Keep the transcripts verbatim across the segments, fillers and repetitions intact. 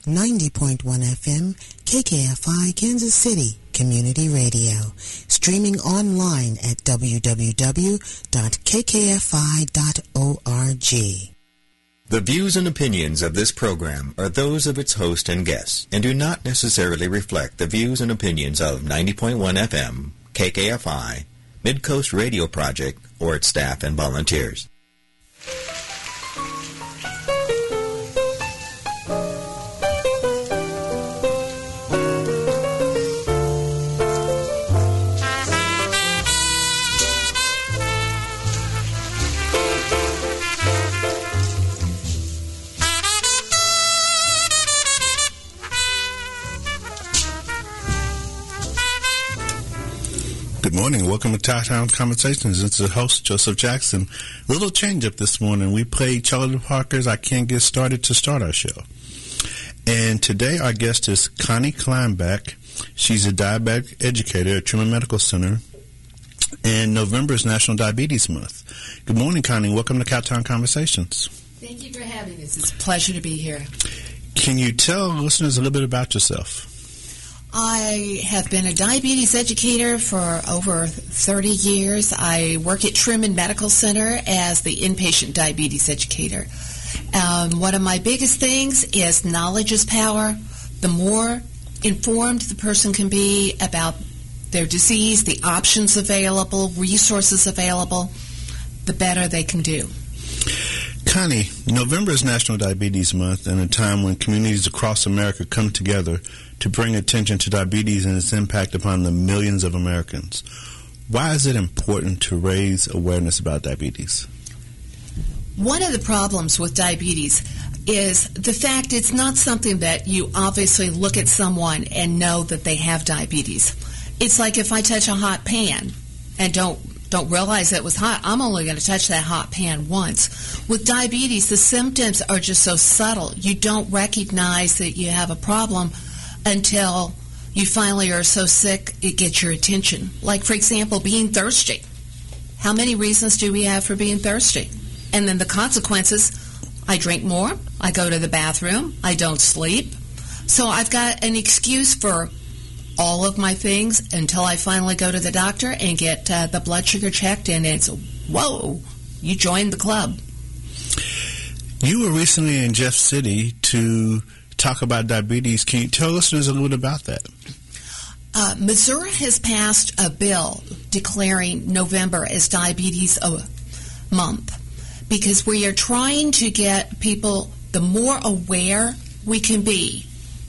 ninety point one F M, K K F I, Kansas City Community Radio. Streaming online at w w w dot k k f i dot org. The views and opinions of this program are those of its host and guests and do not necessarily reflect the views and opinions of ninety point one F M, K K F I, Midcoast Radio Project, or its staff and volunteers. Good morning. Welcome to Tie-Town Conversations. It's the host, Joseph Jackson. A little change up this morning. We played Charlie Parker's I Can't Get Started to start our show. And today our guest is Connie Kleinbeck. She's a diabetic educator at Truman Medical Center. And November is National Diabetes Month. Good morning, Connie. Welcome to Tie-Town Conversations. Thank you for having us. It's a pleasure to be here. Can you tell listeners a little bit about yourself? I have been a diabetes educator for over thirty years. I work at Truman Medical Center as the inpatient diabetes educator. Um, one of my biggest things is knowledge is power. The more informed the person can be about their disease, the options available, resources available, the better they can do. Connie, November is National Diabetes Month, and a time when communities across America come together to bring attention to diabetes and its impact upon the millions of Americans. Why is it important to raise awareness about diabetes? One of the problems with diabetes is the fact it's not something that you obviously look at someone and know that they have diabetes. It's like if I touch a hot pan and don't don't realize it was hot, I'm only going to touch that hot pan once. With diabetes, the symptoms are just so subtle. You don't recognize that you have a problem until you finally are so sick it gets your attention. Like, for example, being thirsty. How many reasons do we have for being thirsty? And then the consequences, I drink more, I go to the bathroom, I don't sleep. So I've got an excuse for all of my things until I finally go to the doctor and get uh, the blood sugar checked, and it's, whoa, you joined the club. You were recently in Jeff City to talk about diabetes. Can you tell listeners a little bit about that? Uh, Missouri has passed a bill declaring November as Diabetes Month because we are trying to get people, the more aware we can be,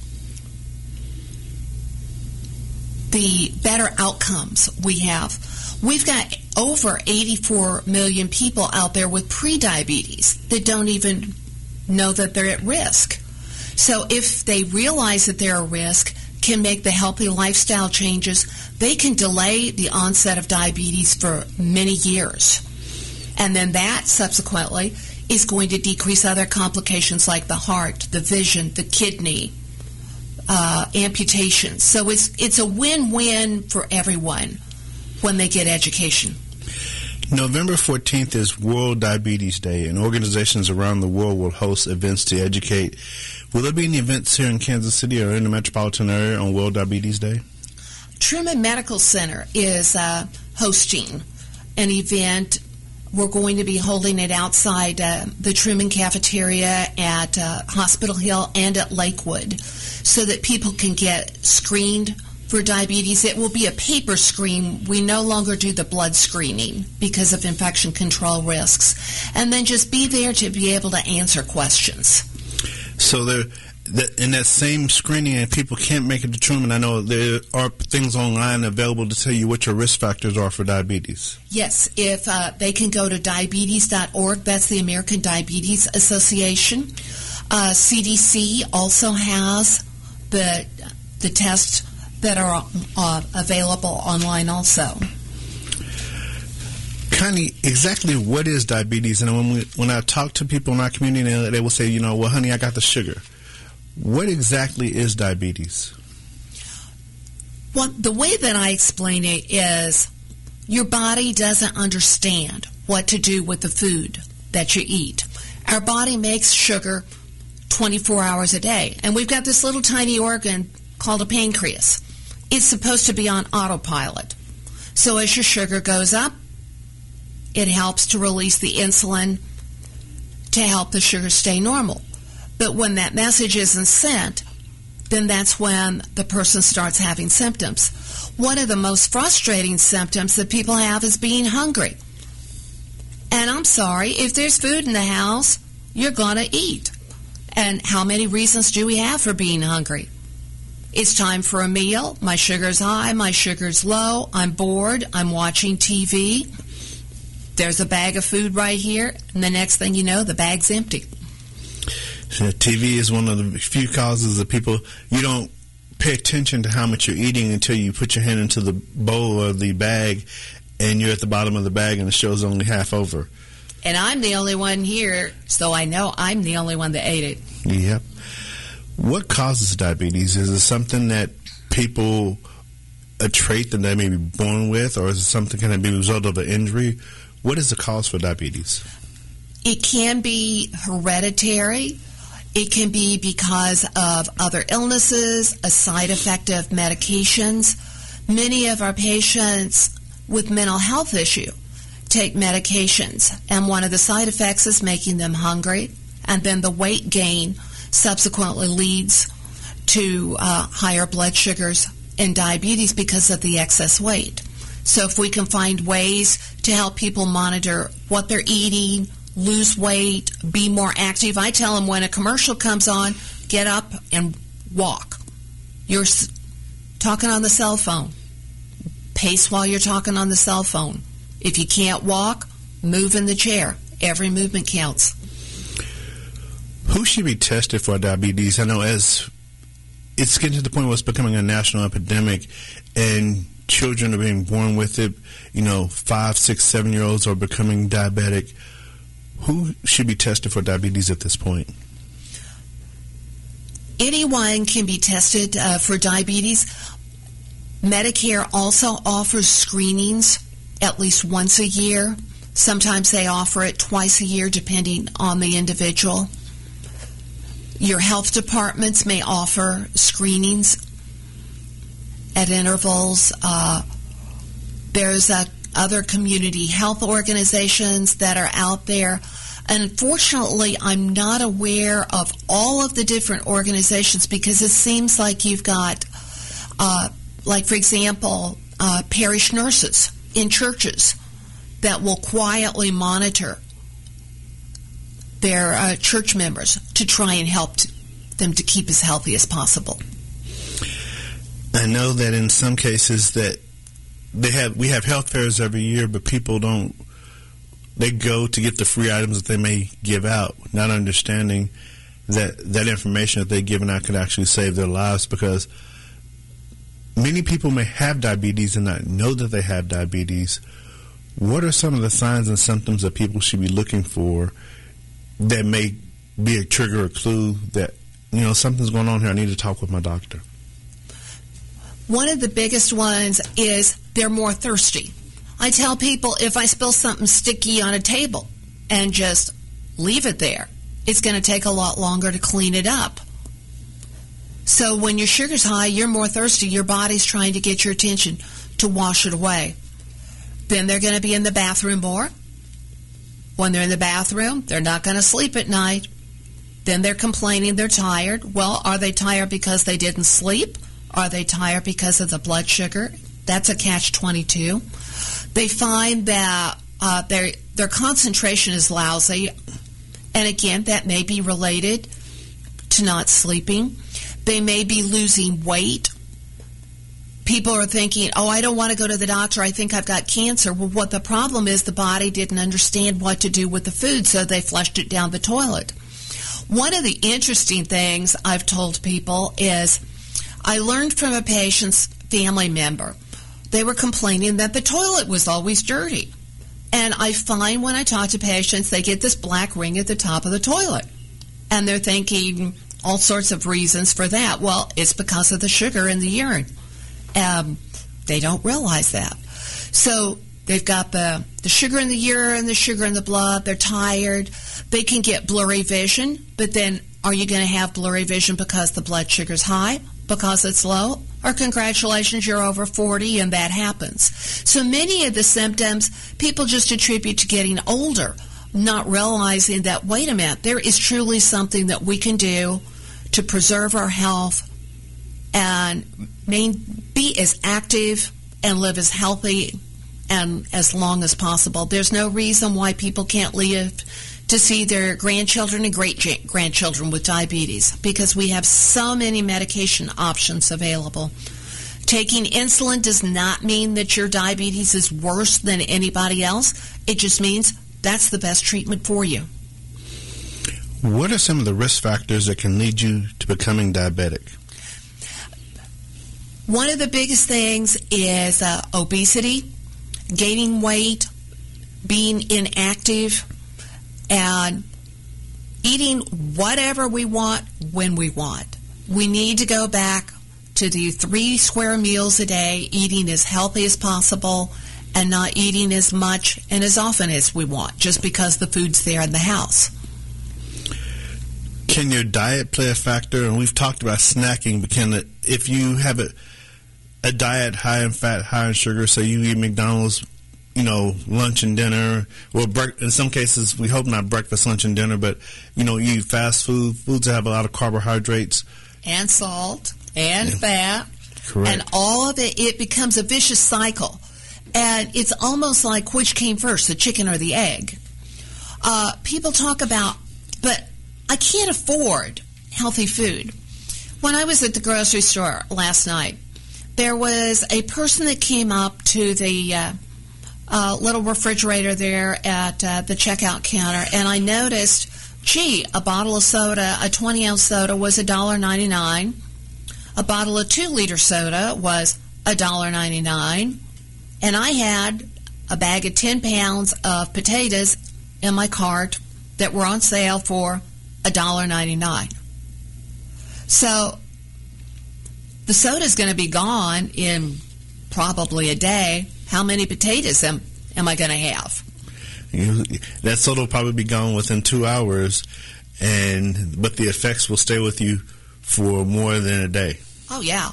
the better outcomes we have. We've got over eighty-four million people out there with prediabetes that don't even know that they're at risk. So if they realize that they're at risk, can make the healthy lifestyle changes, they can delay the onset of diabetes for many years. And then that subsequently is going to decrease other complications like the heart, the vision, the kidney, uh, amputations. So it's it's a win-win for everyone when they get education. November fourteenth is World Diabetes Day, and organizations around the world will host events to educate. Will there be any events here in Kansas City or in the metropolitan area on World Diabetes Day? Truman Medical Center is uh, hosting an event. We're going to be holding it outside uh, the Truman cafeteria at uh, Hospital Hill and at Lakewood so that people can get screened for diabetes. It will be a paper screen. We no longer do the blood screening because of infection control risks. And then just be there to be able to answer questions. So there, that, in that same screening, and people can't make it to Truman, I know there are things online available to tell you what your risk factors are for diabetes. Yes, if uh, they can go to diabetes dot org, that's the American Diabetes Association. Uh, C D C also has the the tests that are uh, available online also. Connie, exactly what is diabetes? And when we, when I talk to people in our community, they, they will say, you know, well, honey, I got the sugar. What exactly is diabetes? Well, the way that I explain it is your body doesn't understand what to do with the food that you eat. Our body makes sugar twenty-four hours a day. And we've got this little tiny organ called a pancreas. It's supposed to be on autopilot. So as your sugar goes up, it helps to release the insulin to help the sugar stay normal. But when that message isn't sent, then that's when the person starts having symptoms. One of the most frustrating symptoms that people have is being hungry. And I'm sorry, if there's food in the house, you're going to eat. And how many reasons do we have for being hungry? It's time for a meal. My sugar's high, my sugar's low, I'm bored, I'm watching T V. There's a bag of food right here, and the next thing you know, the bag's empty. T V is one of the few causes that people, you don't pay attention to how much you're eating until you put your hand into the bowl or the bag, and you're at the bottom of the bag and the show's only half over. And I'm the only one here, so I know I'm the only one that ate it. Yep. What causes diabetes? Is it something that people, a trait that they may be born with, or is it something can it be a result of an injury? What is the cause for diabetes? It can be hereditary. It can be because of other illnesses, a side effect of medications. Many of our patients with mental health issue take medications, and one of the side effects is making them hungry, and then the weight gain subsequently leads to uh, higher blood sugars and diabetes because of the excess weight. So if we can find ways to help people monitor what they're eating, lose weight, be more active. I tell them when a commercial comes on, get up and walk. You're s- talking on the cell phone. Pace while you're talking on the cell phone. If you can't walk, move in the chair. Every movement counts. Who should be tested for diabetes? I know as it's getting to the point where it's becoming a national epidemic and children are being born with it, you know, five, six, seven-year-olds are becoming diabetic. Who should be tested for diabetes at this point? Anyone can be tested uh, for diabetes. Medicare also offers screenings at least once a year. Sometimes they offer it twice a year, depending on the individual. Your health departments may offer screenings at intervals. Uh, there's a other community health organizations that are out there. Unfortunately, I'm not aware of all of the different organizations because it seems like you've got, uh, like, for example, uh, parish nurses in churches that will quietly monitor their uh, church members to try and help t- them to keep as healthy as possible. I know that in some cases that They have we have health fairs every year, but people don't. They go to get the free items that they may give out, not understanding that that information that they're giving out could actually save their lives. Because many people may have diabetes and not know that they have diabetes. What are some of the signs and symptoms that people should be looking for that may be a trigger or clue that, you know, something's going on here? I need to talk with my doctor. One of the biggest ones is they're more thirsty. I tell people if I spill something sticky on a table and just leave it there, it's going to take a lot longer to clean it up. So when your sugar's high, you're more thirsty. Your body's trying to get your attention to wash it away. Then they're going to be in the bathroom more. When they're in the bathroom, they're not going to sleep at night. Then they're complaining they're tired. Well, are they tired because they didn't sleep? Are they tired because of the blood sugar? That's a catch twenty-two. They find that uh, their their concentration is lousy. And again, that may be related to not sleeping. They may be losing weight. People are thinking, oh, I don't want to go to the doctor. I think I've got cancer. Well, what the problem is, the body didn't understand what to do with the food, so they flushed it down the toilet. One of the interesting things I've told people is I learned from a patient's family member. They were complaining that the toilet was always dirty. And I find when I talk to patients, they get this black ring at the top of the toilet. And they're thinking all sorts of reasons for that. Well, it's because of the sugar in the urine. Um, they don't realize that. So they've got the, the sugar in the urine, the sugar in the blood. They're tired. They can get blurry vision. But then Are you going to have blurry vision because the blood sugar's high, because it's low? Or congratulations, you're over forty and that happens. So many of the symptoms people just attribute to getting older, not realizing that, wait a minute, there is truly something that we can do to preserve our health and main, be as active and live as healthy and as long as possible. There's no reason why people can't live to see their grandchildren and great-grandchildren with diabetes, because we have so many medication options available. Taking insulin does not mean that your diabetes is worse than anybody else. It just means that's the best treatment for you. What are some of the risk factors that can lead you to becoming diabetic? One of the biggest things is uh, obesity, gaining weight, being inactive, and eating whatever we want when we want. We need to go back to the three square meals a day, eating as healthy as possible and not eating as much and as often as we want just because the food's there in the house. Can your diet play a factor? And we've talked about snacking, but can it, if you have a, a diet high in fat, high in sugar, so you eat McDonald's, you know, lunch and dinner, or bre- in some cases, we hope not breakfast, lunch, and dinner, but, you know, you eat fast food, foods that have a lot of carbohydrates. And salt, and yeah. fat. Correct. And all of it, it becomes a vicious cycle. And it's almost like which came first, the chicken or the egg. Uh, people talk about, but I can't afford healthy food. When I was at the grocery store last night, there was a person that came up to the uh, uh, little refrigerator there at uh, the checkout counter, and I noticed, gee, a bottle of soda, a twenty-ounce soda was one dollar ninety-nine. A bottle of two-liter soda was one dollar ninety-nine. And I had a bag of ten pounds of potatoes in my cart that were on sale for one dollar ninety-nine. So the soda's going to be gone in probably a day. How many potatoes am, am I going to have? You, that soda will probably be gone within two hours, and but the effects will stay with you for more than a day. Oh, yeah.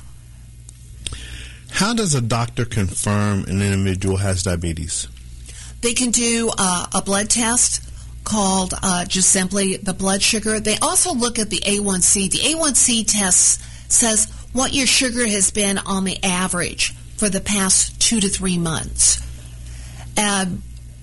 How does a doctor confirm an individual has diabetes? They can do uh, a blood test called uh, just simply the blood sugar. They also look at the A one C. The A one C test says what your sugar has been on the average for the past two to three months. Um,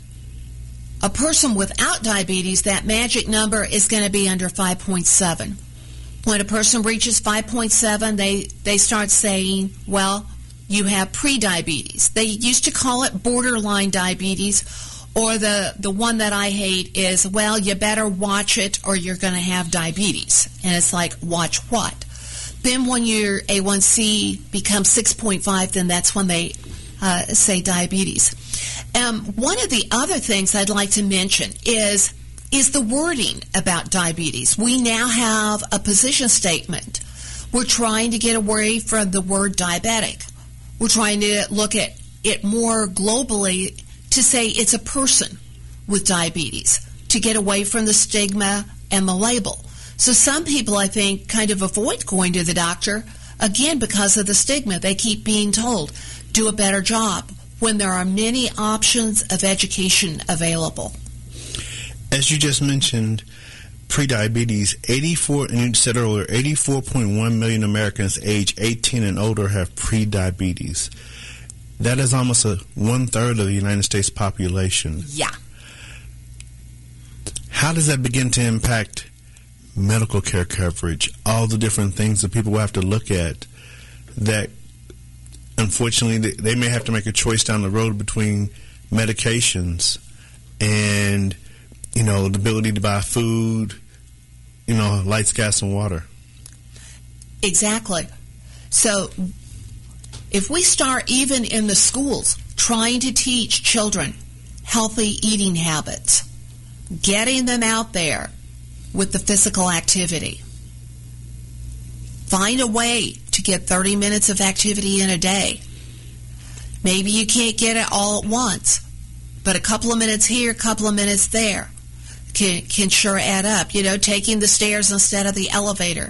a person without diabetes, that magic number is going to be under five point seven. When a person reaches five point seven, they, they start saying, well, you have prediabetes. They used to call it borderline diabetes, or the, the one that I hate is, well, you better watch it or you're going to have diabetes. And it's like, watch what? Then when your A one C becomes six point five, then that's when they uh, say diabetes. Um, one of the other things I'd like to mention is is the wording about diabetes. We now have a position statement. We're trying to get away from the word diabetic. We're trying to look at it more globally to say it's a person with diabetes, to get away from the stigma and the label. So some people, I think, kind of avoid going to the doctor, again, because of the stigma. They keep being told, do a better job, when there are many options of education available. As you just mentioned, prediabetes, eighty-four, and you said earlier, eighty-four point one million Americans age eighteen and older have prediabetes. That is almost a one-third of the United States population. Yeah. How does that begin to impact medical care coverage, all the different things that people will have to look at that, unfortunately, they may have to make a choice down the road between medications and, you know, the ability to buy food, you know, lights, gas, and water. Exactly. So if we start even in the schools trying to teach children healthy eating habits, getting them out there with the physical activity, find a way to get thirty minutes of activity in a day. Maybe you can't get it all at once, but a couple of minutes here, a couple of minutes there. can, can sure add up. You know, taking the stairs instead of the elevator.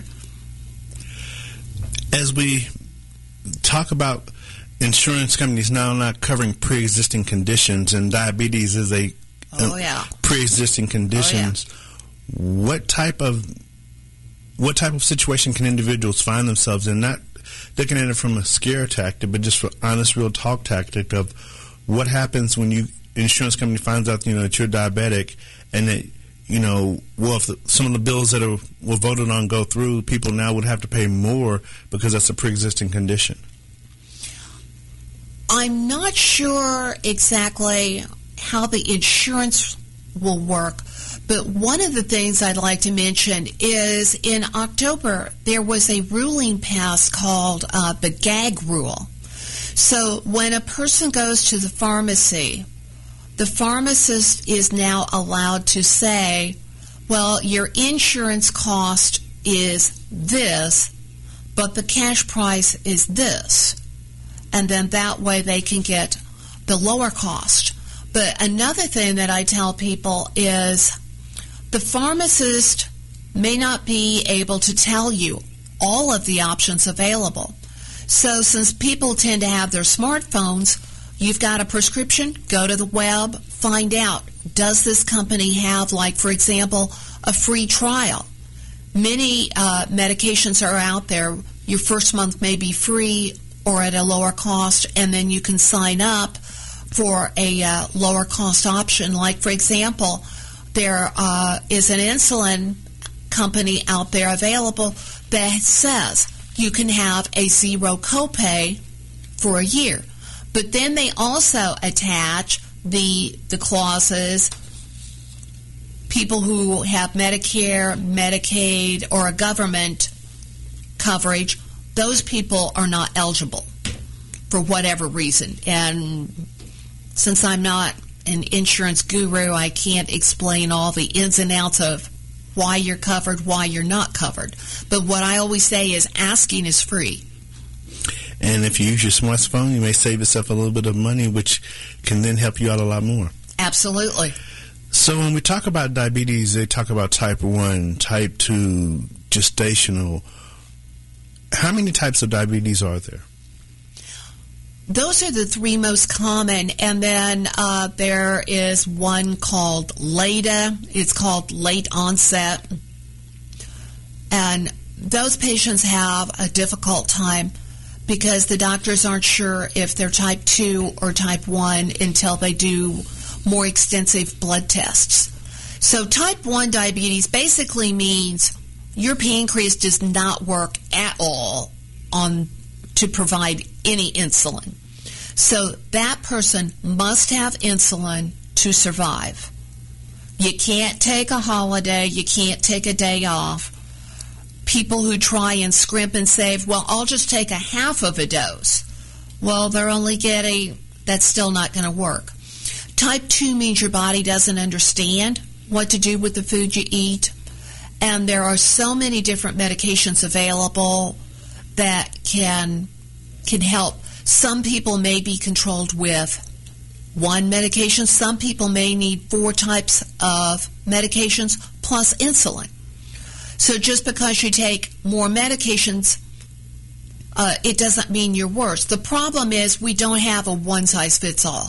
As we talk about insurance companies now not covering pre-existing conditions, and diabetes is a oh, um, yeah. pre-existing conditions, oh, yeah. what type of what type of situation can individuals find themselves in? Not looking at it from a scare tactic, but just for honest, real talk tactic of what happens when you insurance company finds out, you know, that you're diabetic, and that, you know, well, if the, some of the bills that are, were voted on go through, people now would have to pay more because that's a pre-existing condition. I'm not sure exactly how the insurance will work, but one of the things I'd like to mention is in October there was a ruling passed called uh, the gag rule. So when a person goes to the pharmacy, the pharmacist is now allowed to say, well, your insurance cost is this, but the cash price is this. And then that way they can get the lower cost. But another thing that I tell people is the pharmacist may not be able to tell you all of the options available. So since people tend to have their smartphones, you've got a prescription, go to the web, find out, does this company have, like, for example, a free trial? Many uh, medications are out there. Your first month may be free or at a lower cost, and then you can sign up for a uh, lower cost option. Like, for example, there uh, is an insulin company out there available that says you can have a zero copay for a year. But then they also attach the the clauses, people who have Medicare, Medicaid, or a government coverage, those people are not eligible for whatever reason. And since I'm not an insurance guru, I can't explain all the ins and outs of why you're covered, why you're not covered. But what I always say is asking is free. And if you use your smartphone, you may save yourself a little bit of money, which can then help you out a lot more. Absolutely. So when we talk about diabetes, they talk about type one, type two, gestational. How many types of diabetes are there? Those are the three most common, and then uh, there is one called LADA. It's called late onset, and those patients have a difficult time because the doctors aren't sure if they're type two or type one until they do more extensive blood tests. So type one diabetes basically means your pancreas does not work at all on to provide any insulin. So that person must have insulin to survive. You can't take a holiday. You can't take a day off. People who try and scrimp and save, well, I'll just take a half of a dose. Well, they're only getting, that's still not going to work. Type two means your body doesn't understand what to do with the food you eat. And there are so many different medications available that can can help. Some people may be controlled with one medication. Some people may need four types of medications plus insulin. So just because you take more medications, uh, it doesn't mean you're worse. The problem is we don't have a one-size-fits-all.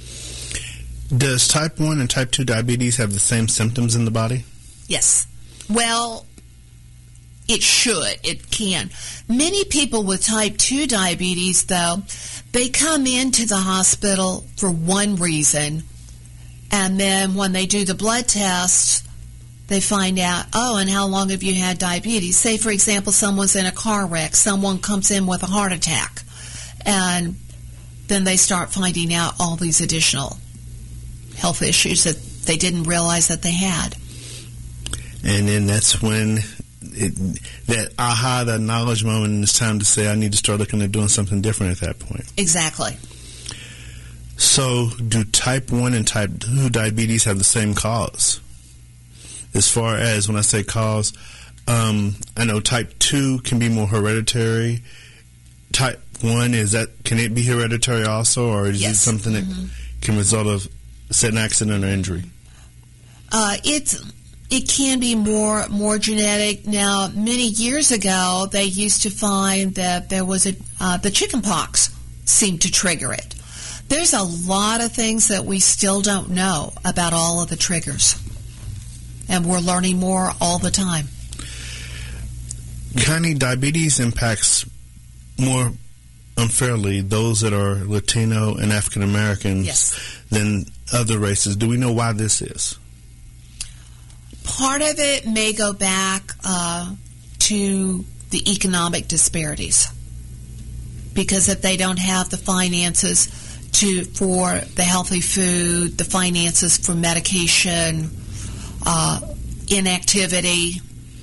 Does type one and type two diabetes have the same symptoms in the body? Yes. Well, it should. It can. Many people with type two diabetes, though, they come into the hospital for one reason, and then when they do the blood tests, they find out, oh, and how long have you had diabetes? Say, for example, someone's in a car wreck. Someone comes in with a heart attack, and then they start finding out all these additional health issues that they didn't realize that they had. And then that's when it, that aha, that knowledge moment, and it's time to say, I need to start looking at doing something different at that point. Exactly. So do type one and type two diabetes have the same cause? As far as when I say cause, um, I know type two can be more hereditary. Type one, is that, can it be hereditary also, or is yes. it something that mm-hmm. can result of an accident or injury? Uh, it's it can be more more genetic. Now, many years ago, they used to find that there was a uh, the chicken pox seemed to trigger it. There's a lot of things that we still don't know about all of the triggers, and we're learning more all the time. Connie, diabetes impacts more unfairly those that are Latino and African Americans yes. than other races. Do we know why this is? Part of it may go back uh, to the economic disparities, because if they don't have the finances to for the healthy food, the finances for medication, uh, inactivity.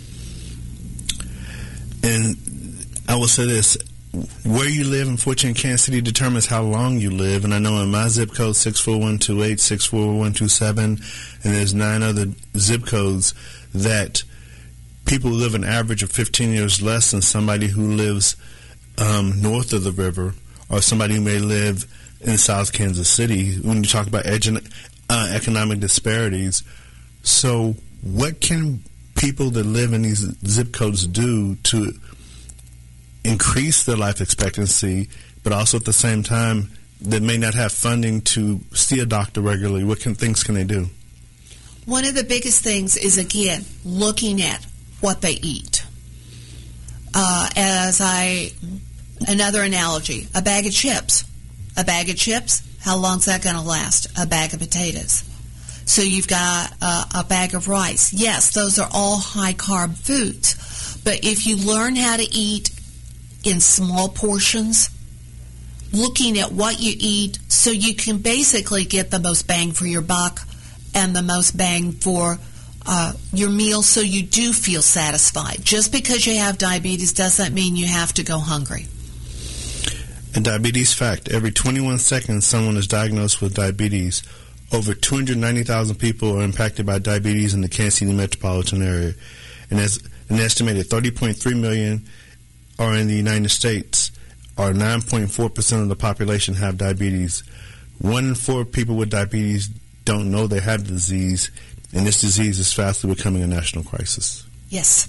And I will say this, where you live, unfortunately, in Kansas City determines how long you live. And I know in my zip code, six four one two eight, six four one two seven, and there's nine other zip codes, that people who live an average of fifteen years less than somebody who lives um, north of the river, or somebody who may live in South Kansas City, when you talk about edu- uh, economic disparities. So what can people that live in these zip codes do to increase their life expectancy, but also at the same time that may not have funding to see a doctor regularly? What can things can they do? One of the biggest things is, again, looking at what they eat. Uh, as I, another analogy, a bag of chips. A bag of chips, how long's that going to last? A bag of potatoes. So you've got uh, a bag of rice. Yes, those are all high-carb foods. But if you learn how to eat in small portions, looking at what you eat so you can basically get the most bang for your buck and the most bang for uh, your meal, so you do feel satisfied. Just because you have diabetes doesn't mean you have to go hungry. A diabetes fact, every twenty-one seconds someone is diagnosed with diabetes. Over two hundred ninety thousand people are impacted by diabetes in the Kansas City metropolitan area. And as an estimated thirty point three million are in the United States, or nine point four percent of the population have diabetes. One in four people with diabetes don't know they have the disease, and this disease is fastly becoming a national crisis. Yes.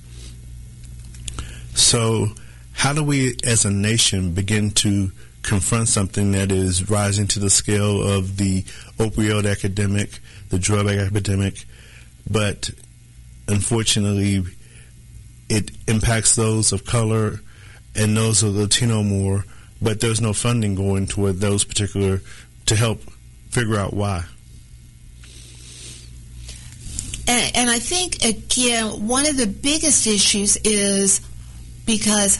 So how do we as a nation begin to confront something that is rising to the scale of the opioid epidemic, the drug epidemic, but unfortunately it impacts those of color and those of Latino more, but there's no funding going toward those particular to help figure out why? And, and I think, again, one of the biggest issues is because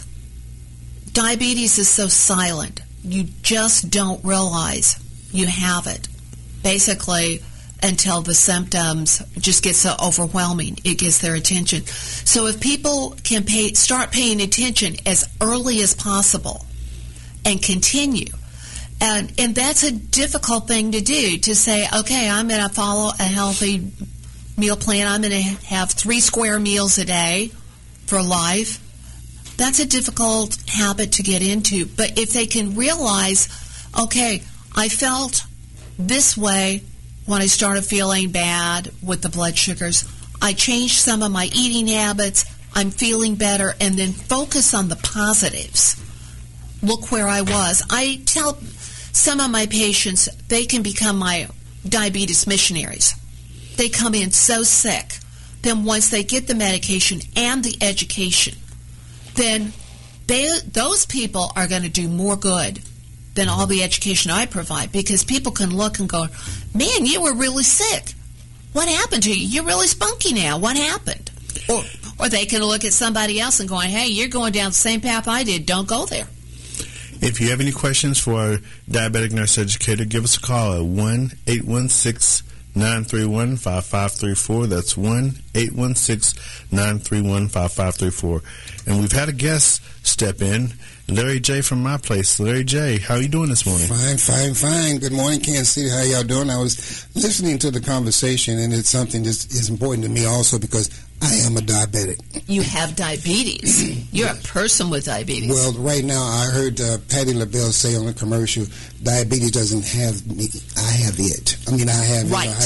diabetes is so silent. You just don't realize you have it, basically, until the symptoms just get so overwhelming. It gets their attention. So if people can pay, start paying attention as early as possible and continue, and, and that's a difficult thing to do, to say, okay, I'm going to follow a healthy meal plan. I'm going to have three square meals a day for life. That's a difficult habit to get into. But if they can realize, okay, I felt this way when I started feeling bad with the blood sugars. I changed some of my eating habits. I'm feeling better. And then focus on the positives. Look where I was. I tell some of my patients they can become my diabetes missionaries. They come in so sick. Then once they get the medication and the education, then they, those people are going to do more good than all the education I provide, because people can look and go, man, you were really sick. What happened to you? You're really spunky now. What happened? Or, or they can look at somebody else and going, hey, you're going down the same path I did. Don't go there. If you have any questions for our diabetic nurse educator, give us a call at one eight one six, nine three one, five five three four. That's one eight one six, nine three one, five five three four. And we've had a guest step in, Larry J. from my place. Larry J., how are you doing this morning? Fine, fine, fine. Good morning, Kansas City. How y'all doing? I was listening to the conversation, and it's something that is important to me also because I am a diabetic. You have diabetes. You're a person with diabetes. Well, right now, I heard uh, Patti LaBelle say on a commercial, diabetes doesn't have me. I have it. I mean, I have right. it. I have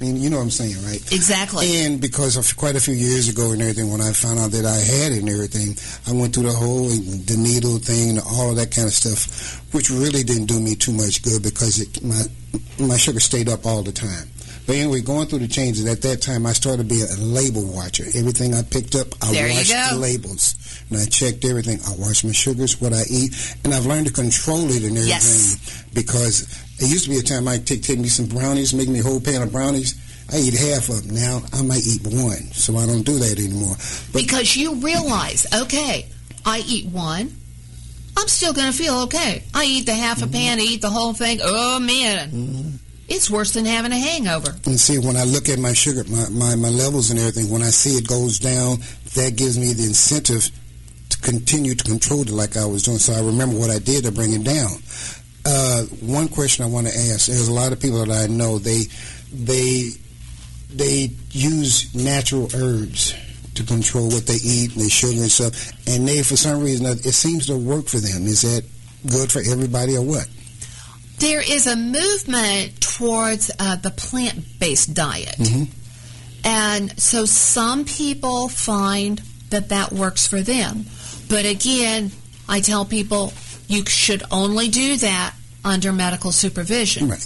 mean, you know what I'm saying, right? Exactly. And because of quite a few years ago and everything, when I found out that I had it and everything, I went through the whole, the needle thing, all of that kind of stuff, which really didn't do me too much good because it, my my sugar stayed up all the time. But anyway, going through the changes, at that time, I started being a label watcher. Everything I picked up, I there watched the labels. And I checked everything. I watched my sugars, what I eat, and I've learned to control it and everything. Yes. Because it used to be a time I'd take, take me some brownies, make me a whole pan of brownies. I eat half of them. Now I might eat one, so I don't do that anymore. But because you realize, okay, I eat one, I'm still going to feel okay. I eat the half a mm-hmm. pan, I eat the whole thing. Oh, man. Mm-hmm. It's worse than having a hangover. And see, when I look at my sugar, my, my, my levels and everything, when I see it goes down, that gives me the incentive to continue to control it like I was doing. So I remember what I did to bring it down. Uh, one question I want to ask, there's a lot of people that I know, they they they use natural herbs to control what they eat and their sugar and stuff, and they, for some reason, it seems to work for them. Is that good for everybody or what? There is a movement towards uh, the plant-based diet. Mm-hmm. And so some people find that that works for them. But again, I tell people you should only do that under medical supervision. Right.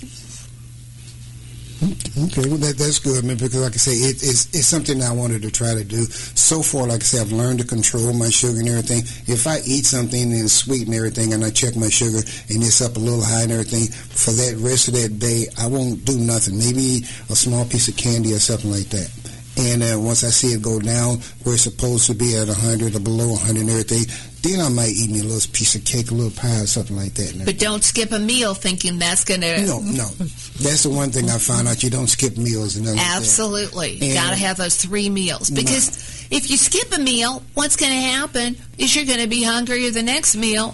Okay, well, that, that's good, man, because like I say, it, it's, it's something I wanted to try to do. So far, like I say, I've learned to control my sugar and everything. If I eat something and it's sweet and everything, and I check my sugar and it's up a little high and everything, for that rest of that day, I won't do nothing. Maybe a small piece of candy or something like that. And uh, once I see it go down where it's supposed to be at one hundred or below one hundred and everything, then I might eat me a little piece of cake, a little pie or something like that. But don't skip a meal thinking that's going to... No, no. That's the one thing I found out. You don't skip meals. And absolutely. Like you got to have those three meals. Because no. if you skip a meal, what's going to happen is you're going to be hungrier the next meal,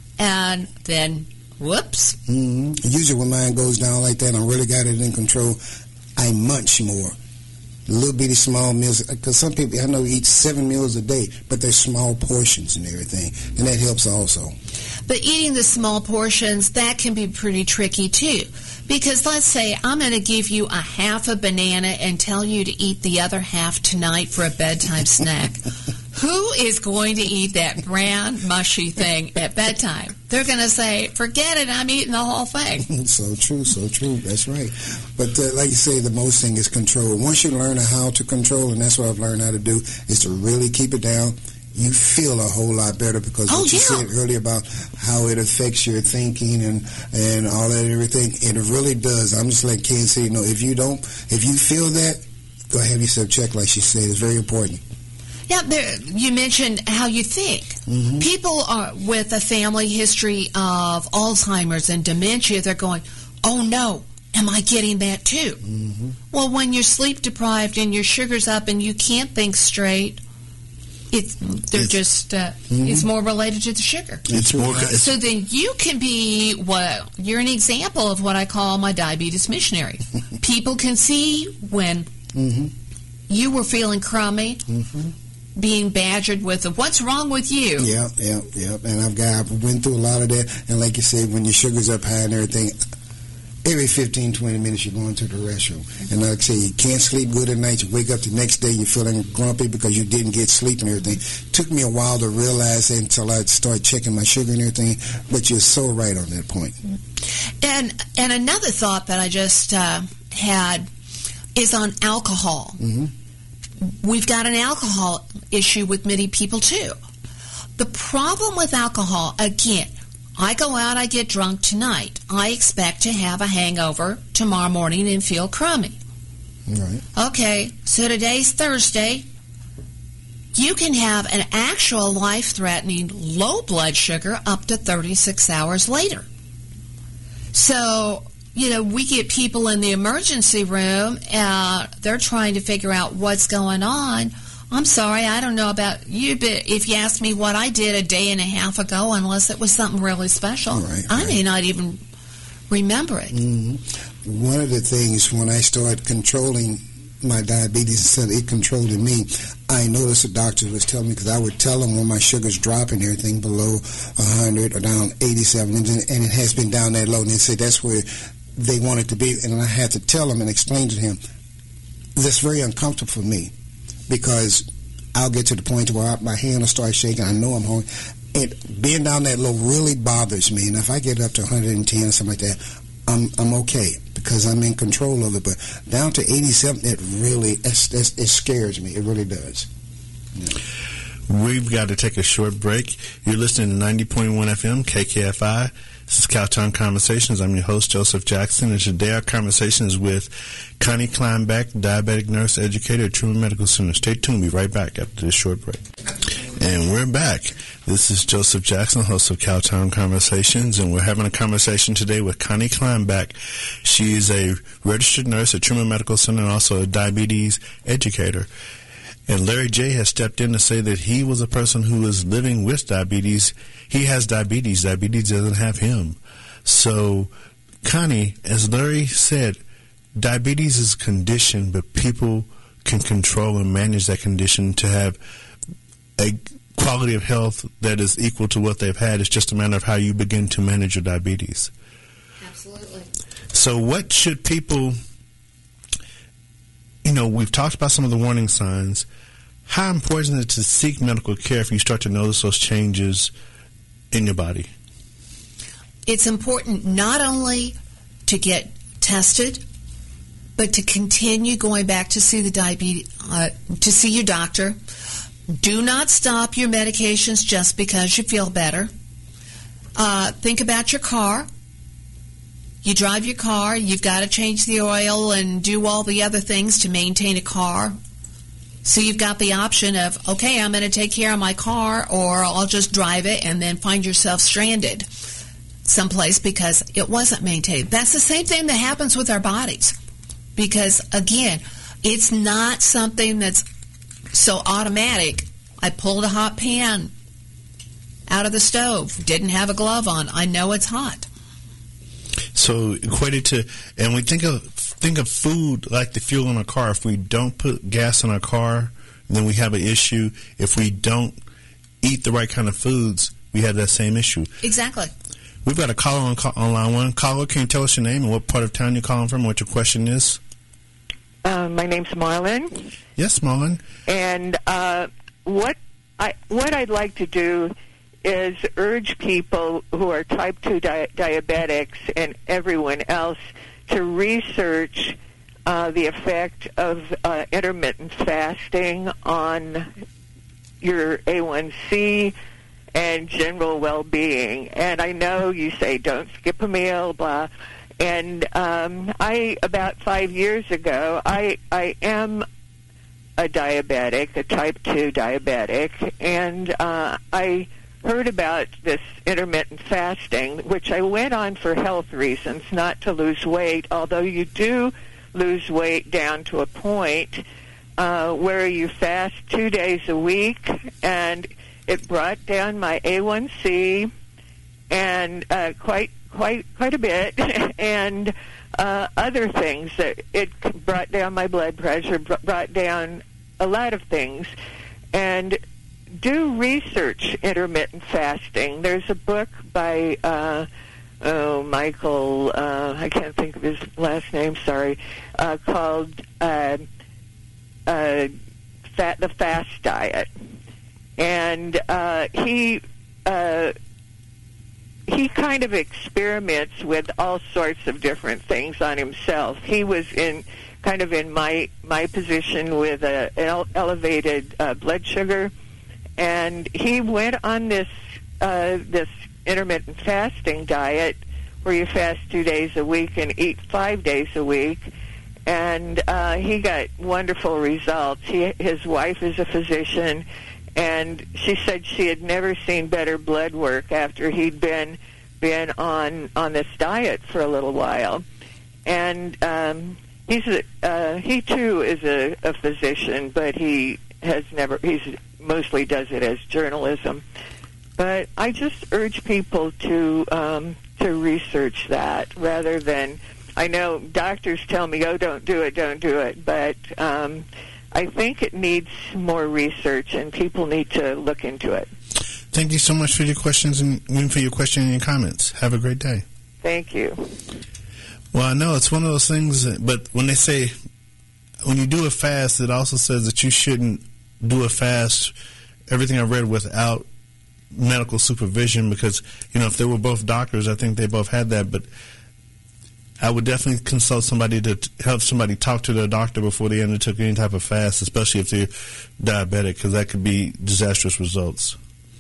and then, whoops. Mm-hmm. Usually when mine goes down like that, I really got it in control, I munch more. Little bitty small meals, because some people I know eat seven meals a day, but they're small portions and everything, and that helps also. But eating the small portions, that can be pretty tricky too, because let's say I'm going to give you a half a banana and tell you to eat the other half tonight for a bedtime snack. Who is going to eat that brown, mushy thing at bedtime? They're going to say, forget it, I'm eating the whole thing. So true, so true. That's right. But uh, like you say, the most thing is control. Once you learn how to control, and that's what I've learned how to do, is to really keep it down, you feel a whole lot better because oh, what you yeah. said earlier about how it affects your thinking and, and all that and everything, it really does. I'm just letting Kansas City know, if you don't, if you feel that, go have yourself checked, like she said. It's very important. Yeah, there, you mentioned how you think. Mm-hmm. People are with a family history of Alzheimer's and dementia, they're going, oh no, am I getting that too? Mm-hmm. Well, when you're sleep deprived and your sugar's up and you can't think straight, it's they're it's, just uh, mm-hmm. it's more related to the sugar. It's more. It's, so then you can be well. You're an example of what I call my diabetes missionary. People can see when mm-hmm. you were feeling crummy. Mm-hmm. Being badgered with what's wrong with you? Yeah, yeah, yeah. And I've got I've went through a lot of that. And like you said, when your sugar's up high and everything, every fifteen, twenty minutes you're going to the restroom. And like I say, you can't sleep good at night. You wake up the next day, you're feeling grumpy because you didn't get sleep and everything. Took me a while to realize that until I started checking my sugar and everything. But you're so right on that point. And and another thought that I just uh, had is on alcohol. Mm-hmm. We've got an alcohol issue with many people, too. The problem with alcohol, again, I go out, I get drunk tonight. I expect to have a hangover tomorrow morning and feel crummy. Right. Okay, so today's Thursday. You can have an actual life-threatening low blood sugar up to thirty-six hours later. So... You know, we get people in the emergency room, uh, they're trying to figure out what's going on. I'm sorry, I don't know about you, but if you asked me what I did a day and a half ago, unless it was something really special, right, I right. may not even remember it. Mm-hmm. One of the things when I started controlling my diabetes instead of it controlling me, I noticed the doctor was telling me, because I would tell them when my sugar's dropping, everything below one hundred or down eighty-seven, and it has been down that low, and they said that's where they wanted to be, and I had to tell them and explain to him, that's very uncomfortable for me, because I'll get to the point where my hand will start shaking. I know I'm hungry. And being down that low really bothers me. And if I get up to one hundred ten or something like that, I'm I'm okay because I'm in control of it. But down to eighty-seven, it really it's, it's, it scares me. It really does. Yeah. We've got to take a short break. You're listening to ninety point one F M, K K F I. This is Cowtown Conversations. I'm your host, Joseph Jackson, and today our conversation is with Connie Kleinbeck, diabetic nurse educator at Truman Medical Center. Stay tuned. We'll be right back after this short break. And we're back. This is Joseph Jackson, host of Cowtown Conversations, and we're having a conversation today with Connie Kleinbeck. She is a registered nurse at Truman Medical Center and also a diabetes educator. And Larry J. has stepped in to say that he was a person who was living with diabetes. He has diabetes. Diabetes doesn't have him. So, Connie, as Larry said, diabetes is a condition, but people can control and manage that condition to have a quality of health that is equal to what they've had. It's just a matter of how you begin to manage your diabetes. Absolutely. So what should people... You know, we've talked about some of the warning signs. How important is it to seek medical care if you start to notice those changes in your body? It's important not only to get tested, but to continue going back to see the diabetes, uh, to see your doctor. Do not stop your medications just because you feel better. Uh, think about your car. You drive your car, you've got to change the oil and do all the other things to maintain a car. So you've got the option of, okay, I'm going to take care of my car, or I'll just drive it and then find yourself stranded someplace because it wasn't maintained. That's the same thing that happens with our bodies. Because, again, it's not something that's so automatic. I pulled a hot pan out of the stove, didn't have a glove on. I know it's hot. So equated to, and we think of think of food like the fuel in a car. If we don't put gas in our car, then we have an issue. If we don't eat the right kind of foods, we have that same issue. Exactly. We've got a caller on, on line one. Caller, can you tell us your name and what part of town you're calling from, what your question is? Uh, my name's Marlon. Yes, Marlon. And uh, what I what I'd like to do is urge people who are type two di- diabetics and everyone else to research uh, the effect of uh, intermittent fasting on your A one C and general well-being. And I know you say don't skip a meal, blah. And um, I, about five years ago, I I am a diabetic, a type two diabetic, and uh, I heard about this intermittent fasting, which I went on for health reasons, not to lose weight, although you do lose weight down to a point uh, where you fast two days a week, and it brought down my A one C and uh, quite quite quite a bit, and uh, other things. That it brought down my blood pressure, brought down a lot of things, and do research intermittent fasting. There's a book by uh, oh, Michael, uh, I can't think of his last name, sorry, uh, called uh, uh, Fat, The Fast Diet. And uh, he uh, he kind of experiments with all sorts of different things on himself. He was in kind of in my, my position with a, an elevated uh, blood sugar, and he went on this uh, this intermittent fasting diet where you fast two days a week and eat five days a week, and uh, he got wonderful results. He, his wife is a physician, and she said she had never seen better blood work after he'd been been on on this diet for a little while. And um, he's a, uh, he too is a, a physician, but he has never he's mostly does it as journalism. But I just urge people to um, to research that rather than, I know doctors tell me, oh, don't do it, don't do it, but um, I think it needs more research and people need to look into it. Thank you so much for your questions and for your question and your comments. Have a great day. Thank you. Well, I know it's one of those things, that, but when they say when you do a fast, it also says that you shouldn't do a fast, everything I read, without medical supervision, because, you know, if they were both doctors, I think they both had that, but I would definitely consult somebody to t- have somebody talk to their doctor before they undertook any type of fast, especially if they're diabetic, because that could be disastrous results.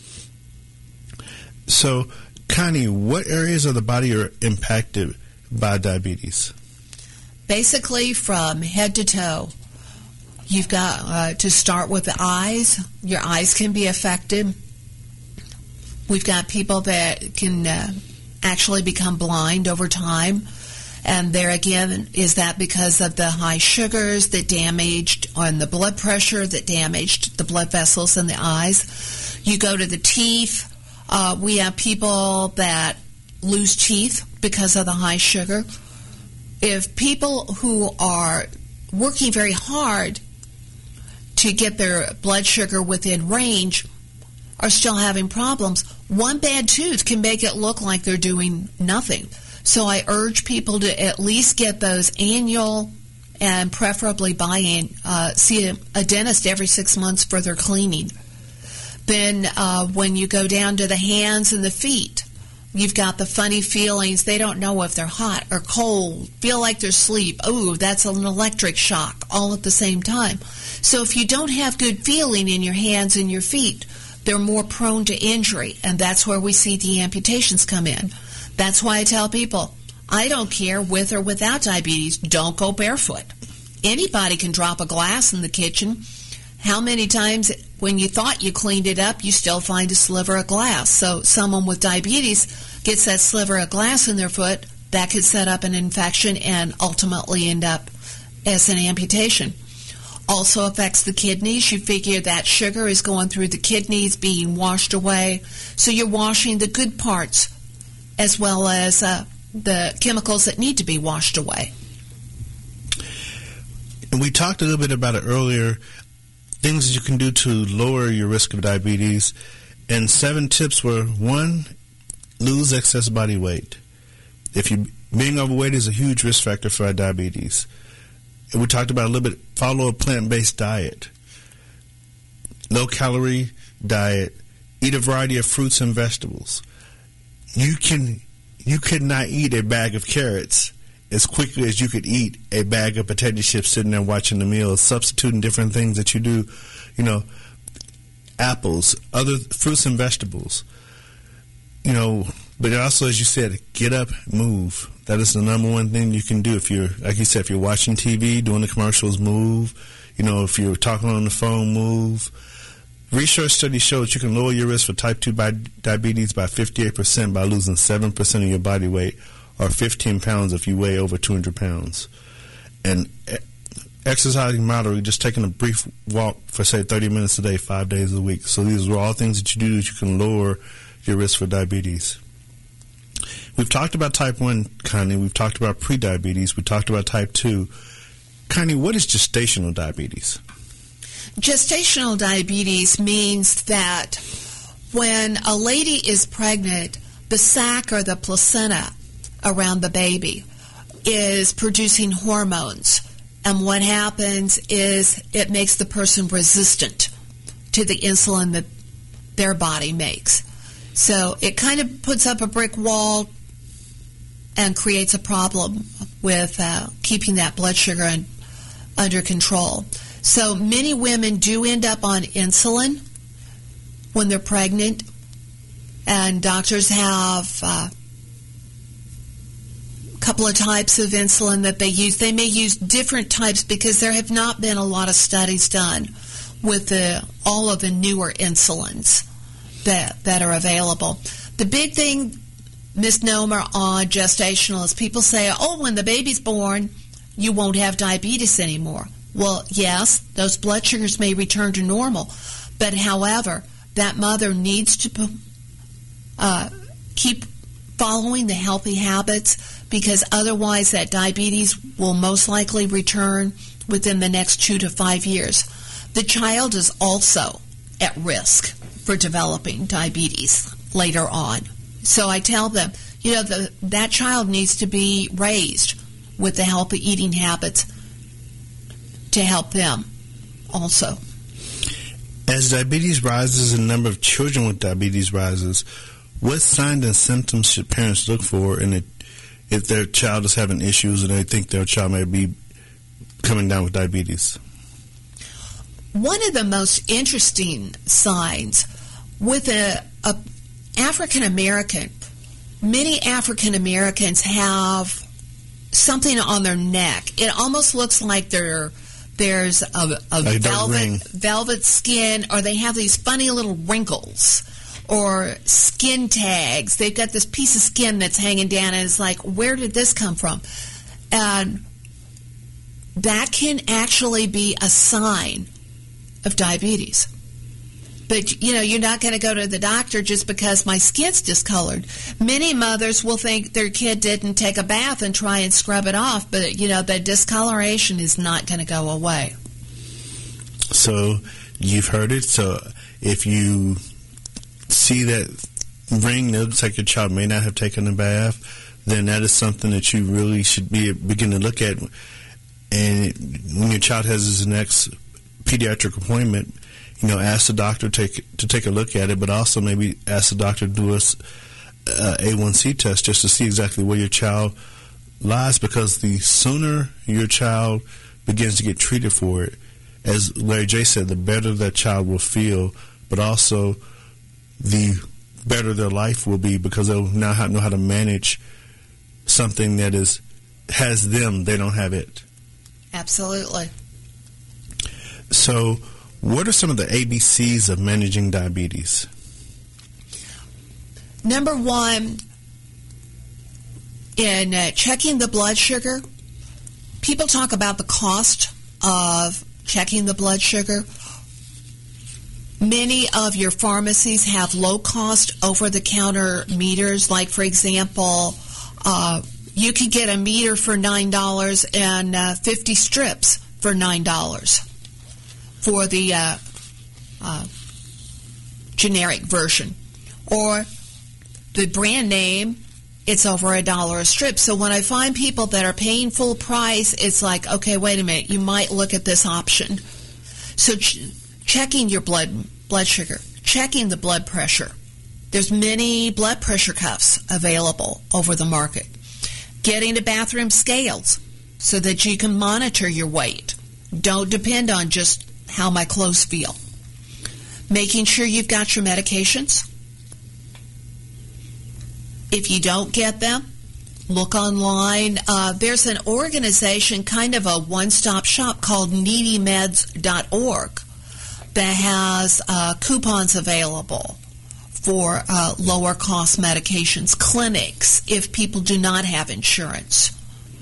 So, Connie, what areas of the body are impacted by diabetes? Basically, from head to toe. You've got uh, to start with the eyes. Your eyes can be affected. We've got people that can uh, actually become blind over time. And there again, is that because of the high sugars that damaged, and the blood pressure that damaged the blood vessels in the eyes? You go to the teeth. Uh, we have people that lose teeth because of the high sugar. If people who are working very hard to get their blood sugar within range are still having problems, one bad tooth can make it look like they're doing nothing. So I urge people to at least get those annual and preferably buy-in, uh, see a, a dentist every six months for their cleaning. Then uh, when you go down to the hands and the feet, you've got the funny feelings. They don't know if they're hot or cold, feel like they're asleep. Oh, that's an electric shock, all at the same time. So if you don't have good feeling in your hands and your feet, they're more prone to injury, and that's where we see the amputations come in. That's why I tell people, I don't care with or without diabetes, don't go barefoot. Anybody can drop a glass in the kitchen. How many times when you thought you cleaned it up, you still find a sliver of glass? So someone with diabetes gets that sliver of glass in their foot, that could set up an infection and ultimately end up as an amputation. Also affects the kidneys. You figure that sugar is going through the kidneys, being washed away. So you're washing the good parts as well as uh, the chemicals that need to be washed away. And we talked a little bit about it earlier, things that you can do to lower your risk of diabetes. And seven tips were, one, lose excess body weight. If you being overweight is a huge risk factor for diabetes. And we talked about a little bit, follow a plant-based diet, low-calorie diet, eat a variety of fruits and vegetables. You can you could not eat a bag of carrots as quickly as you could eat a bag of potato chips sitting there watching the meal, substituting different things that you do, you know, apples, other fruits and vegetables. You know, but also, as you said, get up, move. That is the number one thing you can do. If you're, like you said, if you're watching T V, doing the commercials, move. You know, if you're talking on the phone, move. Research studies show that you can lower your risk for type two diabetes by fifty-eight percent by losing seven percent of your body weight, or fifteen pounds if you weigh over two hundred pounds. And exercising moderately, just taking a brief walk for, say, thirty minutes a day, five days a week. So these are all things that you do that you can lower your risk for diabetes. We've talked about type one, Connie. We've talked about prediabetes. We talked about type two. Connie, what is gestational diabetes? Gestational diabetes means that when a lady is pregnant, the sac or the placenta around the baby is producing hormones. And what happens is it makes the person resistant to the insulin that their body makes. So it kind of puts up a brick wall and creates a problem with uh, keeping that blood sugar in, under control. So many women do end up on insulin when they're pregnant, and doctors have uh, a couple of types of insulin that they use. They may use different types because there have not been a lot of studies done with the, all of the newer insulins that, that are available. The big thing, misnomer on gestational is people say, oh, when the baby's born, you won't have diabetes anymore. Well, yes, those blood sugars may return to normal, but however, that mother needs to uh, keep following the healthy habits, because otherwise that diabetes will most likely return within the next two to five years. The child is also at risk for developing diabetes later on. So I tell them, you know, the, that child needs to be raised with the healthy eating habits to help them also. As diabetes rises and the number of children with diabetes rises, what signs and symptoms should parents look for in it if their child is having issues and they think their child may be coming down with diabetes? One of the most interesting signs with a, a African American, many African Americans have something on their neck. It almost looks like they're There's a, a like velvet, velvet skin, or they have these funny little wrinkles or skin tags. They've got this piece of skin that's hanging down, and it's like, where did this come from? And that can actually be a sign of diabetes. But, you know, you're not going to go to the doctor just because my skin's discolored. Many mothers will think their kid didn't take a bath and try and scrub it off, but, you know, the discoloration is not going to go away. So you've heard it. So if you see that ring that looks like your child may not have taken a bath, then that is something that you really should be begin to look at. And when your child has his next pediatric appointment, you know, ask the doctor take, to take a look at it, but also maybe ask the doctor to do a uh, A one C test just to see exactly where your child lies, because the sooner your child begins to get treated for it, as Larry J. said, the better that child will feel, but also the better their life will be, because they'll now know how to manage something that is has them, they don't have it. Absolutely. So what are some of the A B Cs of managing diabetes? Number one, in uh, checking the blood sugar, people talk about the cost of checking the blood sugar. Many of your pharmacies have low-cost over-the-counter meters. Like, for example, uh, you can get a meter for nine dollars and uh, fifty strips for nine dollars for the uh, uh, generic version. Or the brand name, it's over a dollar a strip. So when I find people that are paying full price, it's like, okay, wait a minute, you might look at this option. So ch- checking your blood blood sugar, checking the blood pressure. There's many blood pressure cuffs available over the market. Getting the bathroom scales so that you can monitor your weight. Don't depend on just how my clothes feel. Making sure you've got your medications. If you don't get them, look online. Uh, there's an organization, kind of a one-stop shop, called needy meds dot org that has uh, coupons available for uh, lower-cost medications, clinics, if people do not have insurance.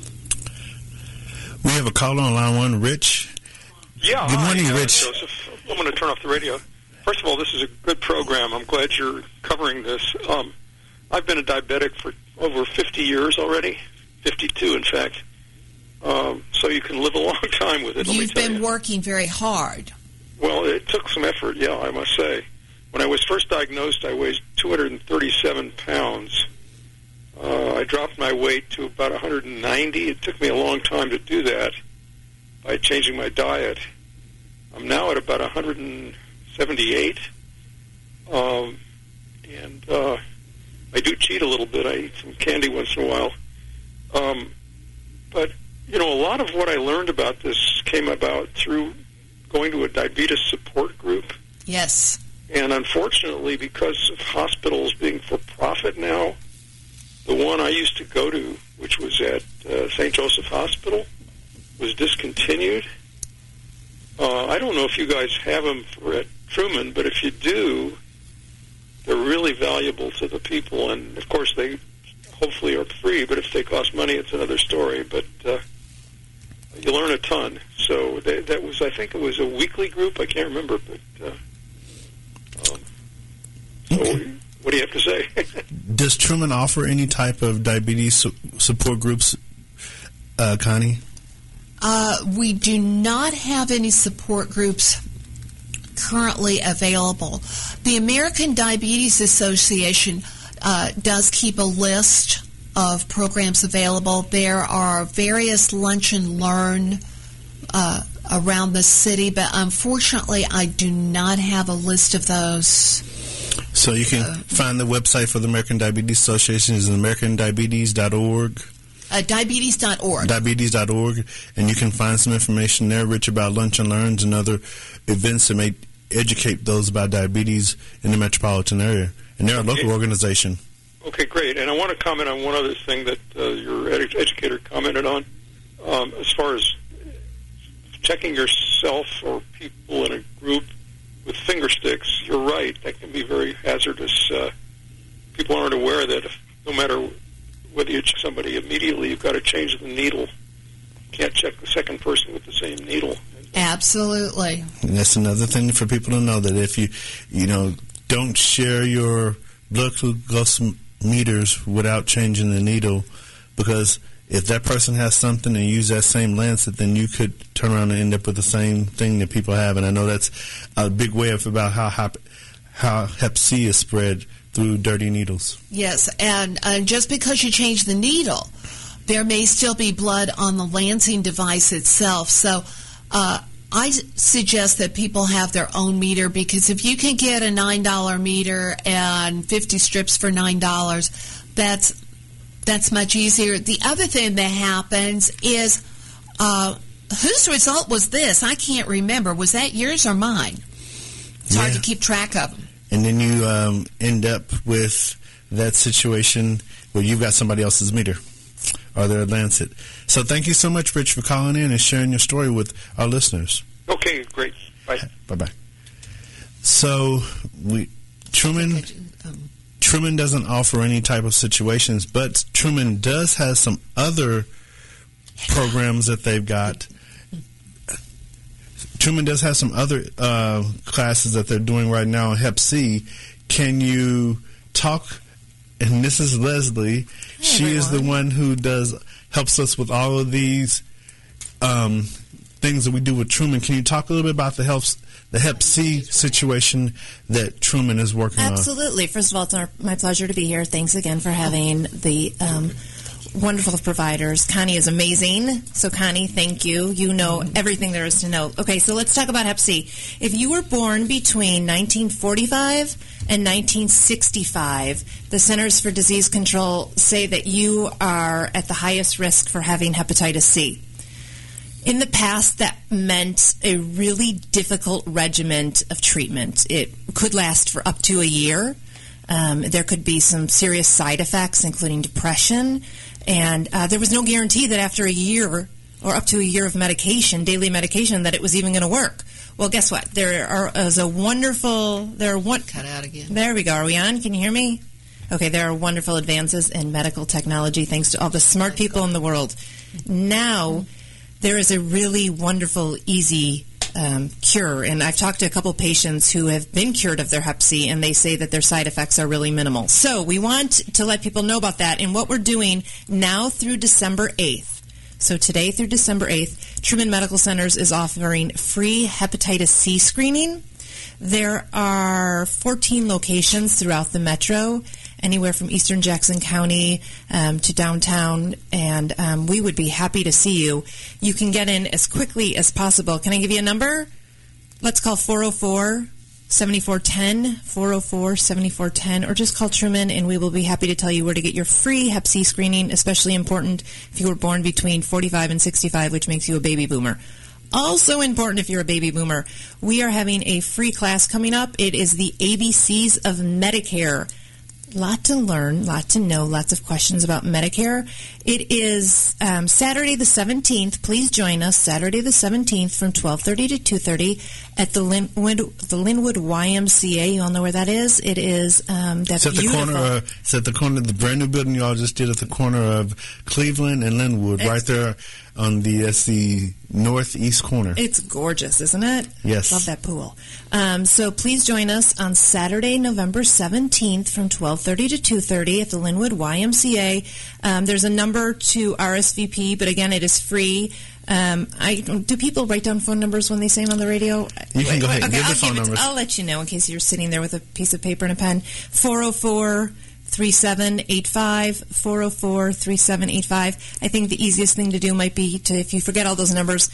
We have a caller on line one, Rich. Yeah, Good morning, hi, uh, Rich. Joseph. I'm going to turn off the radio. First of all, this is a good program. I'm glad you're covering this. Um, I've been a diabetic for over fifty years already, fifty-two, in fact. Um, so you can live a long time with it. Let You've me tell been you. working very hard. Well, it took some effort, yeah, I must say. When I was first diagnosed, I weighed two hundred thirty-seven pounds. Uh, I dropped my weight to about one hundred ninety. It took me a long time to do that by changing my diet. I'm now at about one hundred seventy-eight. Um, and uh, I do cheat a little bit. I eat some candy once in a while. Um, but, you know, a lot of what I learned about this came about through going to a diabetes support group. Yes. And unfortunately, because of hospitals being for profit now, the one I used to go to, which was at uh, Saint Joseph Hospital, was discontinued. Uh, I don't know if you guys have them for at Truman, but if you do, they're really valuable to the people. And, of course, they hopefully are free, but if they cost money, it's another story. But uh, you learn a ton. So they, that was, I think it was a weekly group. I can't remember, but... Uh, Um, so, what do you have to say? Does Truman offer any type of diabetes su- support groups, uh, Connie? Uh, we do not have any support groups currently available. The American Diabetes Association uh, does keep a list of programs available. There are various lunch and learn uh, around the city, but unfortunately I do not have a list of those. So you can uh, find the website for the American Diabetes Association is american diabetes dot org. Uh, diabetes dot org. diabetes dot org, and you can find some information there, Rich, about Lunch and Learns and other events that may educate those about diabetes in the metropolitan area. And they're a okay. local organization. Okay, great. And I want to comment on one other thing that uh, your ed- educator commented on, um, as far as checking yourself or people in a group with finger sticks. You're right. That can be very hazardous. Uh, people aren't aware that if, no matter whether you check somebody immediately, you've got to change the needle. You can't check the second person with the same needle. Absolutely. And that's another thing for people to know, that if you, you know, don't share your blood glucose meters without changing the needle, because if that person has something and use that same lancet, then you could turn around and end up with the same thing that people have. And I know that's a big way of about how how Hep C is spread through dirty needles. Yes, and uh, just because you change the needle, there may still be blood on the lancing device itself. So uh, I suggest that people have their own meter, because if you can get a nine dollar meter and fifty strips for nine dollars, that's that's much easier. The other thing that happens is, uh, whose result was this? I can't remember. Was that yours or mine? It's yeah. hard to keep track of them. And then you um, end up with that situation where you've got somebody else's meter or their lancet. So thank you so much, Rich, for calling in and sharing your story with our listeners. Okay, great. Bye. Bye-bye. So we Truman Truman doesn't offer any type of situations, but Truman does have some other programs that they've got. Truman does have some other uh, classes that they're doing right now on Hep C. Can you talk? And this is Leslie. Hey, she everyone. is the one who does helps us with all of these um, things that we do with Truman. Can you talk a little bit about the health, the Hep C situation that Truman is working Absolutely. on? Absolutely. First of all, it's our, my pleasure to be here. Thanks again for having the um, wonderful providers. Connie is amazing. So, Connie, thank you. You know everything there is to know. Okay, so let's talk about Hep C. If you were born between nineteen forty-five and nineteen sixty-five, the Centers for Disease Control say that you are at the highest risk for having hepatitis C. In the past, that meant a really difficult regimen of treatment. It could last for up to a year. Um, there could be some serious side effects, including depression. And uh, there was no guarantee that after a year or up to a year of medication, daily medication, that it was even going to work. Well, guess what? There are, is a wonderful... There are one, Cut out again. There we go. Are we on? Can you hear me? Okay, there are wonderful advances in medical technology thanks to all the smart people in the world. Now, there is a really wonderful, easy um, cure. And I've talked to a couple patients who have been cured of their Hep C, and they say that their side effects are really minimal. So we want to let people know about that. And what we're doing now through December eighth, so today through December eighth, Truman Medical Centers is offering free hepatitis C screening. There are fourteen locations throughout the metro, anywhere from eastern Jackson County um, to downtown, and um, we would be happy to see you. You can get in as quickly as possible. Can I give you a number? Let's call four oh four, seven four one zero, four oh four, seven four one zero, or just call Truman, and we will be happy to tell you where to get your free Hep C screening, especially important if you were born between forty-five and sixty-five, which makes you a baby boomer. Also important if you're a baby boomer, we are having a free class coming up. It is the A B Cs of Medicare. Lot to learn, lot to know, lots of questions about Medicare. It is um, Saturday the seventeenth. Please join us Saturday the seventeenth from twelve thirty to two thirty at the Linwood, the Linwood Y M C A. You all know where that is? It is um, that's it's at the beautiful. corner. Of, it's at the corner of the brand new building you all just did at the corner of Cleveland and Linwood, it's, right there on the that's the northeast corner. It's gorgeous, isn't it? Yes. Love that pool. Um, so please join us on Saturday, November seventeenth from twelve thirty to two thirty at the Linwood Y M C A. Um, there's a number to R S V P, but again, it is free. Um, I do people write down phone numbers when they say them on the radio? You can go ahead and okay, give I'll the phone give it, numbers. I'll let you know in case you're sitting there with a piece of paper and a pen. four oh four, three seven eight five, four oh four, three seven eight five. I think the easiest thing to do might be to, if you forget all those numbers,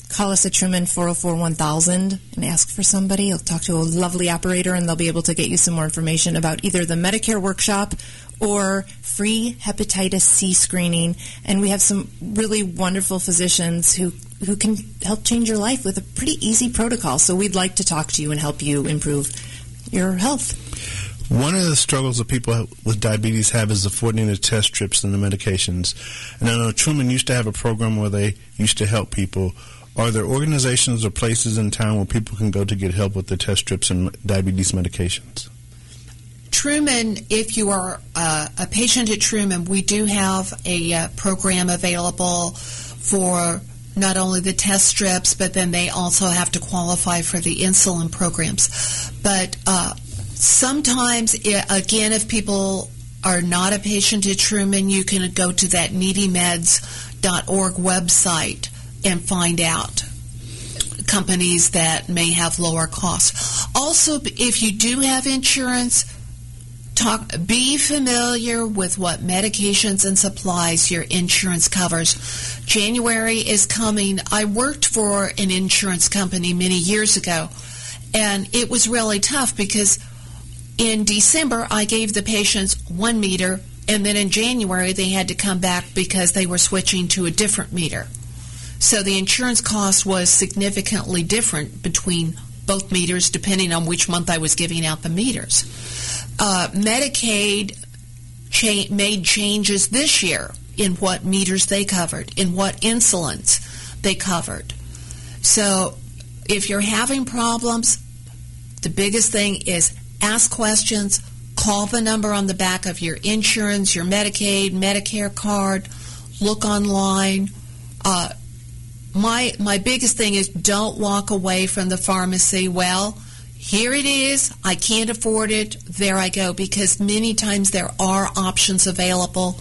call us at Truman four oh four one thousand and ask for somebody. You'll talk to a lovely operator, and they'll be able to get you some more information about either the Medicare workshop or free hepatitis C screening. And we have some really wonderful physicians who, who can help change your life with a pretty easy protocol. So we'd like to talk to you and help you improve your health. One of the struggles that people with diabetes have is affording the test strips and the medications. And I know Truman used to have a program where they used to help people. Are there organizations or places in town where people can go to get help with the test strips and diabetes medications? Truman, if you are uh, a patient at Truman, we do have a uh, program available for not only the test strips, but then they also have to qualify for the insulin programs. But uh, sometimes, again, if people are not a patient at Truman, you can go to that needy meds dot org website and find out companies that may have lower costs. Also, if you do have insurance, talk, be familiar with what medications and supplies your insurance covers. January is coming. I worked for an insurance company many years ago, and it was really tough because in December I gave the patients one meter, and then in January they had to come back because they were switching to a different meter. So the insurance cost was significantly different between both meters depending on which month I was giving out the meters. Uh, Medicaid cha- made changes this year in what meters they covered, in what insulins they covered. So if you're having problems, the biggest thing is ask questions, call the number on the back of your insurance, your Medicaid, Medicare card, look online. Uh, my my biggest thing is don't walk away from the pharmacy, well, here it is, I can't afford it, there I go, because many times there are options available,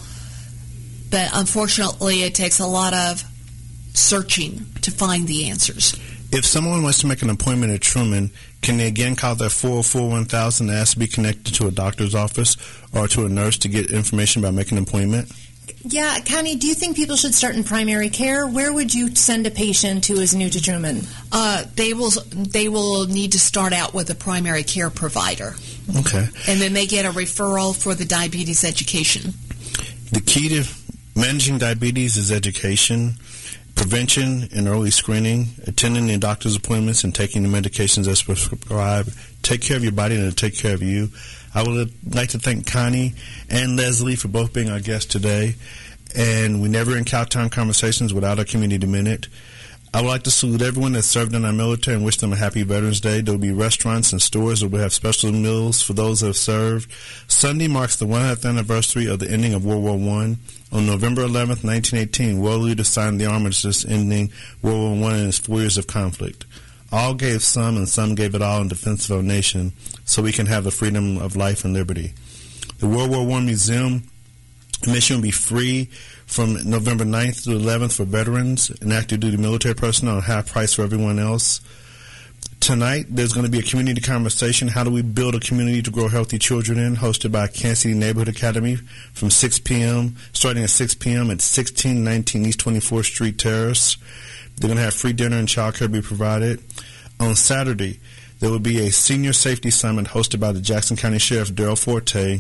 but unfortunately it takes a lot of searching to find the answers. If someone wants to make an appointment at Truman, can they again call their four oh four one thousand and ask to be connected to a doctor's office or to a nurse to get information about making an appointment? Yeah, Connie, do you think people should start in primary care? Where would you send a patient who is new to Truman? Uh, they will they will need to start out with a primary care provider. Okay. And then they get a referral for the diabetes education. The key to managing diabetes is education, prevention and early screening, attending the doctor's appointments, and taking the medications as prescribed. Take care of your body and it'll take care of you. I would like to thank Connie and Leslie for both being our guests today. And we never end Cowtown Conversations without a Community Minute. I would like to salute everyone that served in our military and wish them a happy Veterans Day. There will be restaurants and stores that will have special meals for those that have served. Sunday marks the one hundredth anniversary of the ending of World War One. On November eleventh, nineteen eighteen, world leaders signed the armistice ending World War One and its four years of conflict. All gave some and some gave it all in defense of our nation so we can have the freedom of life and liberty. The World War One Museum admission will be free from November ninth to eleventh for veterans and active duty military personnel, and half price for everyone else. Tonight, there's going to be a community conversation, How Do We Build a Community to Grow Healthy Children In, hosted by Kansas City Neighborhood Academy from six p.m., starting at six p.m. at sixteen nineteen East twenty-fourth Street Terrace. They're going to have free dinner and child care be provided. On Saturday, there will be a senior safety summit hosted by the Jackson County Sheriff Darrell Forte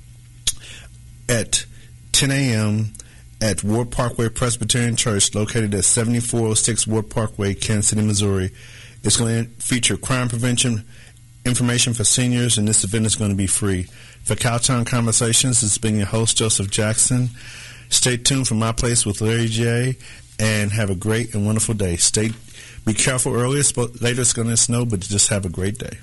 at ten a.m. at Ward Parkway Presbyterian Church, located at seventy-four oh six Ward Parkway, Kansas City, Missouri. It's going to feature crime prevention information for seniors, and this event is going to be free. For Cowtown Conversations, this has been your host, Joseph Jackson. Stay tuned for My Place with Larry J., and have a great and wonderful day. Stay, be careful earlier. Later it's going to snow, but just have a great day.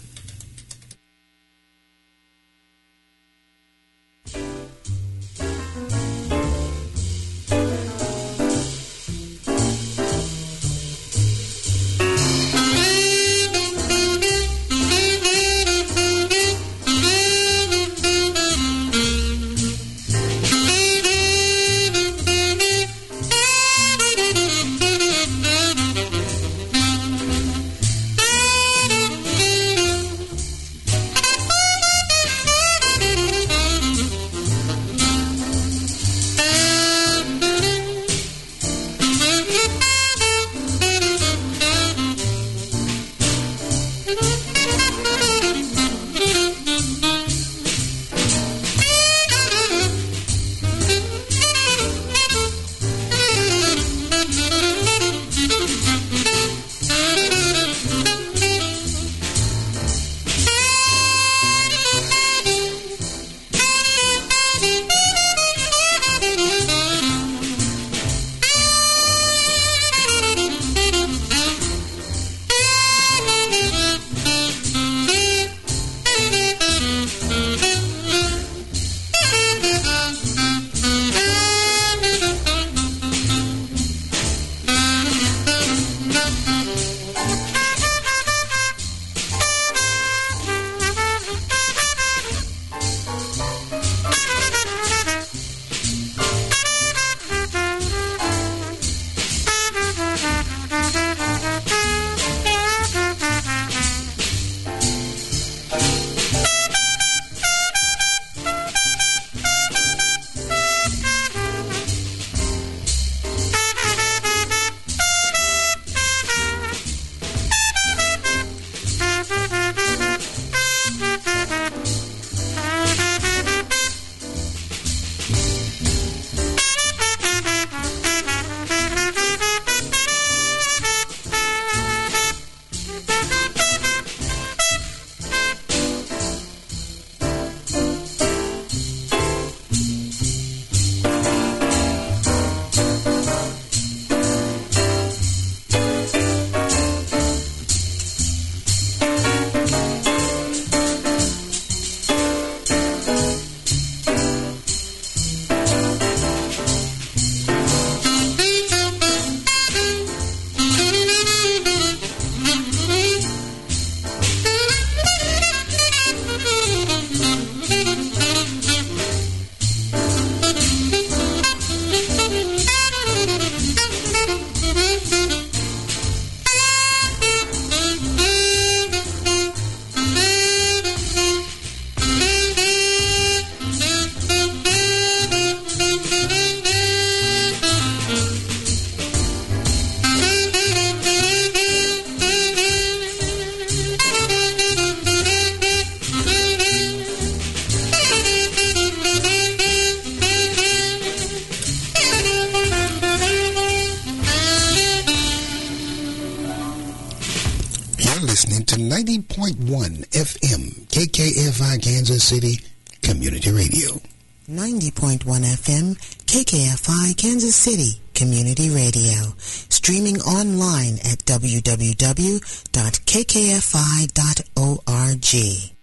ninety point one F M, K K F I Kansas City Community Radio. ninety point one F M, K K F I Kansas City Community Radio. Streaming online at w w w dot k k f i dot org.